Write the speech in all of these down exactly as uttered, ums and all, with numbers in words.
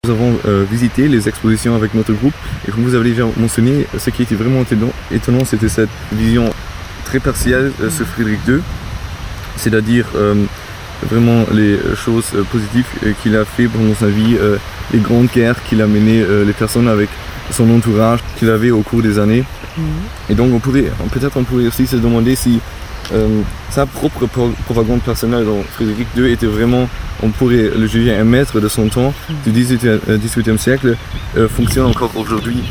Nous avons euh, visité les expositions avec notre groupe et comme vous avez déjà mentionné, ce qui était vraiment étonnant, c'était cette vision très partielle euh, sur Frédéric deux, c'est-à-dire euh, vraiment les choses euh, positives euh, qu'il a fait pendant sa vie, euh, les grandes guerres qu'il a menées, euh, les personnes avec son entourage qu'il avait au cours des années. Mmh. Et donc on pourrait, peut-être on pourrait aussi se demander si euh, sa propre propagande personnelle dans Frédéric deux était vraiment, on pourrait le juger un maître de son temps, du dix-huitième siècle, euh, fonctionne encore aujourd'hui.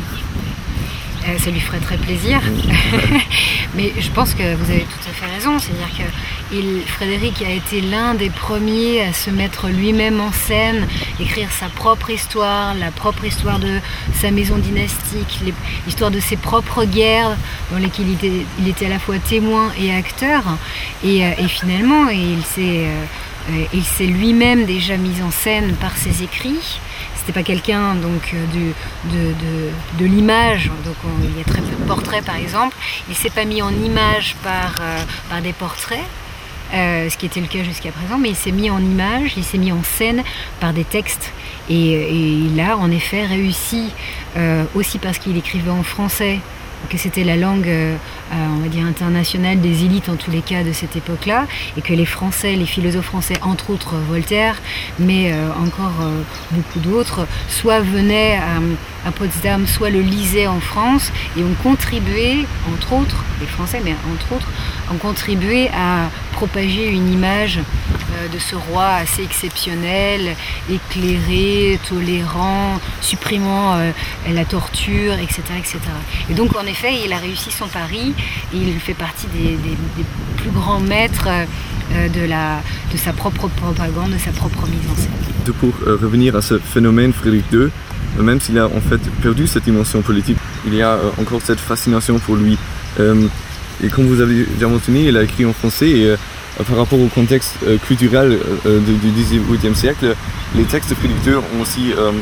Euh, ça lui ferait très plaisir, mmh. Mais je pense que vous avez tout à fait raison, c'est-à-dire que il, Frédéric a été l'un des premiers à se mettre lui-même en scène, écrire sa propre histoire, la propre histoire de sa maison dynastique, l'histoire de ses propres guerres dans lesquelles il était, il était à la fois témoin et acteur, et, et finalement il s'est euh, il s'est lui-même déjà mis en scène par ses écrits. C'était pas quelqu'un donc de, de, de, de l'image, donc on, il y a très peu de portraits par exemple. Il s'est pas mis en image par, euh, par des portraits, euh, ce qui était le cas jusqu'à présent, mais il s'est mis en image, il s'est mis en scène par des textes. Et, et il a en effet réussi, euh, aussi parce qu'il écrivait en français, que c'était la langue, euh, on va dire, internationale des élites en tous les cas de cette époque-là, et que les Français, les philosophes français, entre autres Voltaire, mais euh, encore euh, beaucoup d'autres, soit venaient à, à Potsdam, soit le lisaient en France, et ont contribué, entre autres, les Français, mais entre autres, ont contribué à propager une image euh, de ce roi assez exceptionnel, éclairé, tolérant, supprimant euh, la torture, et cetera, et cetera. Et donc, en effet, il a réussi son pari et il fait partie des, des, des plus grands maîtres euh, de, la, de sa propre propagande, de sa propre mise en scène. Pour euh, revenir à ce phénomène Frédéric deux, même s'il a en fait perdu cette dimension politique, il y a euh, encore cette fascination pour lui. Euh, et comme vous avez déjà mentionné, il a écrit en français et euh, par rapport au contexte euh, culturel euh, du, du dix-huitième siècle, les textes de Frédéric deux ont aussi euh,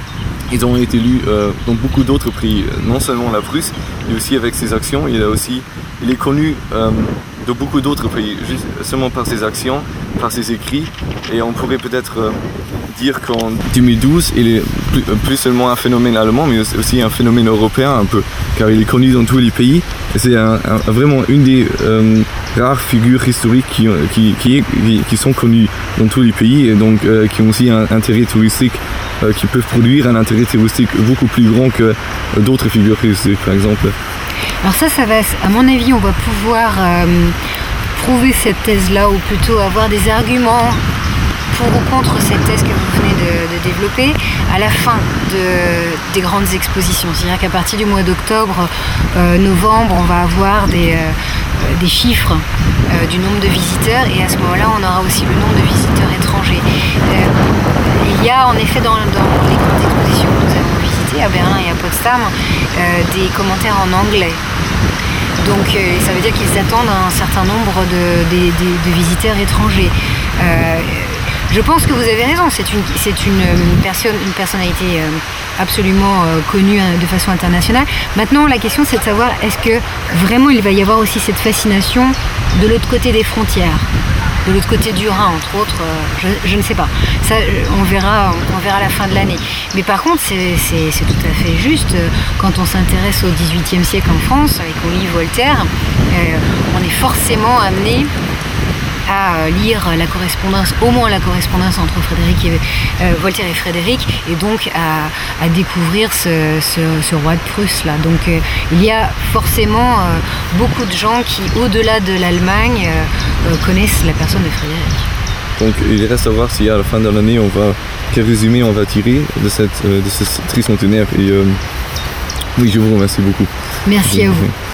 Ils ont été lus euh, dans beaucoup d'autres pays, non seulement la Prusse, mais aussi avec ses actions. Il, a aussi, il est connu euh, de beaucoup d'autres pays, juste seulement par ses actions, par ses écrits. Et on pourrait peut-être euh, dire qu'en deux mille douze, il est plus, plus seulement un phénomène allemand, mais aussi un phénomène européen un peu, car il est connu dans tous les pays. Et c'est un, un, vraiment une des euh, rares figures historiques qui, qui, qui, qui, qui sont connues dans tous les pays et donc euh, qui ont aussi un intérêt touristique, euh, qui peuvent produire un intérêt touristique beaucoup plus grand que d'autres figures historiques, par exemple. Alors ça, ça va, à mon avis, on va pouvoir euh, prouver cette thèse-là, ou plutôt avoir des arguments pour ou contre cette thèse que vous venez de, de développer à la fin de, des grandes expositions. C'est-à-dire qu'à partir du mois d'octobre, euh, novembre, on va avoir des, euh, des chiffres euh, du nombre de visiteurs, et à ce moment-là, on aura aussi le nombre de visiteurs étrangers. Euh, il y a en effet dans, dans les grandes expositions que nous avons visitées, à Berlin et à Potsdam, euh, des commentaires en anglais. Donc euh, ça veut dire qu'ils attendent un certain nombre de, de, de, de visiteurs étrangers. Euh, Je pense que vous avez raison, c'est une, c'est une, une, personne, une personnalité euh, absolument euh, connue euh, de façon internationale. Maintenant, la question, c'est de savoir, est-ce que vraiment il va y avoir aussi cette fascination de l'autre côté des frontières, de l'autre côté du Rhin, entre autres, euh, je, je ne sais pas. Ça, on verra, on verra à la fin de l'année. Mais par contre, c'est, c'est, c'est tout à fait juste, euh, quand on s'intéresse au dix-huitième siècle en France, et qu'on lit Voltaire, euh, on est forcément amené à lire la correspondance, au moins la correspondance entre Frédéric et, euh, Voltaire et Frédéric, et donc à, à découvrir ce, ce, ce roi de Prusse là. Donc euh, il y a forcément euh, beaucoup de gens qui, au-delà de l'Allemagne, euh, euh, connaissent la personne de Frédéric. Donc il reste à voir si à la fin de l'année on va, quel résumé on va tirer de, cette, de ce tricentenaire. Et euh, oui, je vous remercie beaucoup. Merci à vous.